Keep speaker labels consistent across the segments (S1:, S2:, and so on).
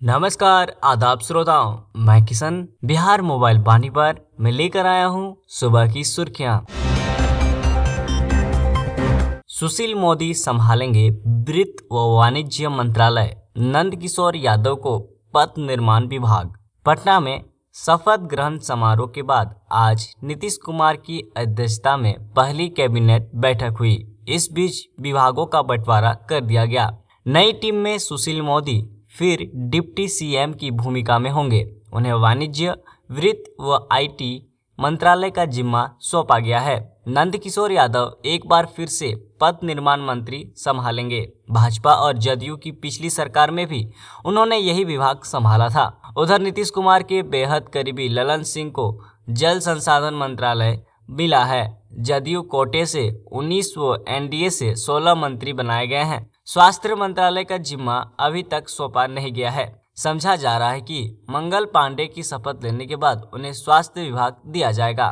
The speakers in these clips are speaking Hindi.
S1: नमस्कार आदाब श्रोताओं, मैं किशन बिहार मोबाइल वाणी पर मैं लेकर आया हूं सुबह की सुर्खियां। सुशील मोदी संभालेंगे वित्त व वाणिज्य मंत्रालय, नंद किशोर यादव को पथ निर्माण विभाग। पटना में शपथ ग्रहण समारोह के बाद आज नीतीश कुमार की अध्यक्षता में पहली कैबिनेट बैठक हुई। इस बीच विभागों का बंटवारा कर दिया गया। नई टीम में सुशील मोदी फिर डिप्टी सीएम की भूमिका में होंगे। उन्हें वाणिज्य, वित्त व आईटी मंत्रालय का जिम्मा सौंपा गया है। नंद किशोर यादव एक बार फिर से पथ निर्माण मंत्री संभालेंगे। भाजपा और जदयू की पिछली सरकार में भी उन्होंने यही विभाग संभाला था। उधर नीतीश कुमार के बेहद करीबी ललन सिंह को जल संसाधन मंत्रालय मिला है। जदयू कोटे से 19 व एनडीए से 16 मंत्री बनाए गए हैं। स्वास्थ्य मंत्रालय का जिम्मा अभी तक सौंपा नहीं गया है। समझा जा रहा है कि मंगल पांडे की शपथ लेने के बाद उन्हें स्वास्थ्य विभाग दिया जाएगा।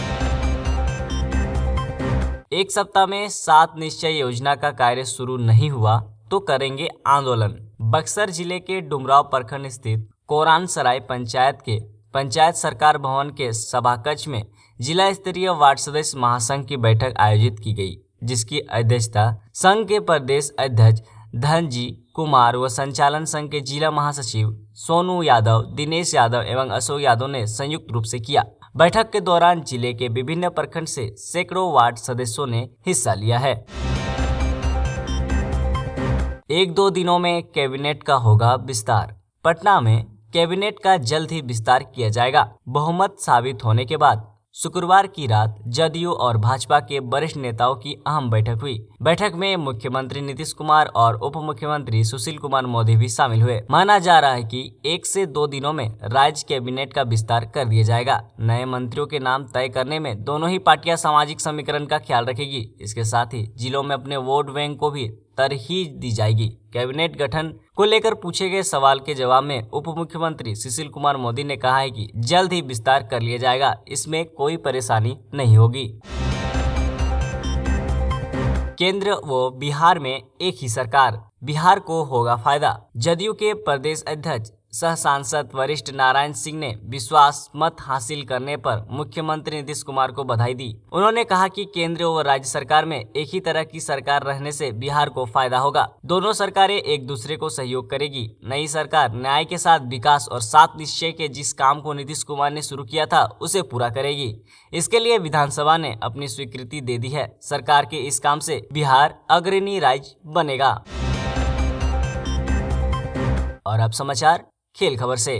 S1: एक सप्ताह में 7 निश्चय योजना का कार्य शुरू नहीं हुआ तो करेंगे आंदोलन। बक्सर जिले के डुमराव प्रखंड स्थित कोरान सराय पंचायत के पंचायत सरकार भवन के सभाकक्ष में जिला स्तरीय वार्ड सदस्य महासंघ की बैठक आयोजित की गई, जिसकी अध्यक्षता संघ के प्रदेश अध्यक्ष धनजी कुमार व संचालन संघ के जिला महासचिव सोनू यादव, दिनेश यादव एवं अशोक यादव ने संयुक्त रूप से किया। बैठक के दौरान जिले के विभिन्न प्रखंड से सैकड़ों वार्ड सदस्यों ने हिस्सा लिया है। 1-2 दिनों में कैबिनेट का होगा विस्तार। पटना में कैबिनेट का जल्द ही विस्तार किया जाएगा। बहुमत साबित होने के बाद शुक्रवार की रात जदयू और भाजपा के वरिष्ठ नेताओं की अहम बैठक हुई। बैठक में मुख्यमंत्री नीतीश कुमार और उप मुख्यमंत्री सुशील कुमार मोदी भी शामिल हुए। माना जा रहा है कि 1 से 2 दिनों में राज्य कैबिनेट का विस्तार कर दिया जाएगा। नए मंत्रियों के नाम तय करने में दोनों ही पार्टियां सामाजिक समीकरण का ख्याल रखेगी। इसके साथ ही जिलों में अपने वोट बैंक को भी तरजीह दी जाएगी। कैबिनेट गठन को लेकर पूछे गए सवाल के जवाब में उप मुख्यमंत्री सुशील कुमार मोदी ने कहा है कि जल्द ही विस्तार कर लिया जाएगा, इसमें कोई परेशानी नहीं होगी। केंद्र व बिहार में एक ही सरकार, बिहार को होगा फायदा। जदयू के प्रदेश अध्यक्ष सह सांसद वरिष्ठ नारायण सिंह ने विश्वास मत हासिल करने पर मुख्यमंत्री नीतीश कुमार को बधाई दी। उन्होंने कहा कि केंद्र व राज्य सरकार में एक ही तरह की सरकार रहने से बिहार को फायदा होगा। दोनों सरकारें एक दूसरे को सहयोग करेगी। नई सरकार न्याय के साथ विकास और 7 निश्चय के जिस काम को नीतीश कुमार ने शुरू किया था उसे पूरा करेगी। इसके लिए विधानसभा ने अपनी स्वीकृति दे दी है। सरकार के इस काम से बिहार अग्रणी राज्य बनेगा। और अब समाचार खेल खबर से।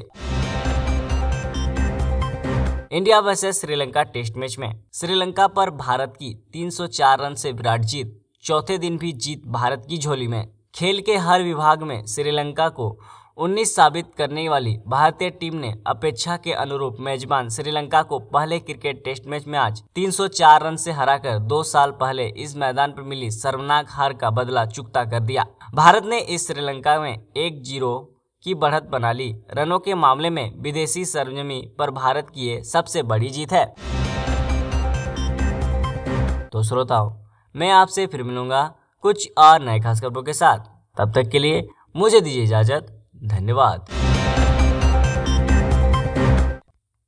S1: India versus Sri Lanka test match में श्रीलंका पर भारत की 304 रन से विराट जीत। चौथे दिन भी जीत भारत की झोली में। खेल के हर विभाग में श्रीलंका को 19 साबित करने वाली भारतीय टीम ने अपेक्षा के अनुरूप मेजबान श्रीलंका को पहले क्रिकेट टेस्ट मैच में आज 304 रन से हराकर 2 साल पहले इस मैदान पर मिली शर्मनाक हार का बदला चुकता कर दिया। भारत ने इस श्रीलंका में 1-0 की बढ़त बना ली। रनों के मामले में विदेशी सरजमी पर भारत की ये सबसे बड़ी जीत है। तो श्रोताओं, मैं आपसे फिर मिलूंगा कुछ और नए खास खबरों के साथ। तब तक के लिए मुझे दीजिए इजाजत। धन्यवाद।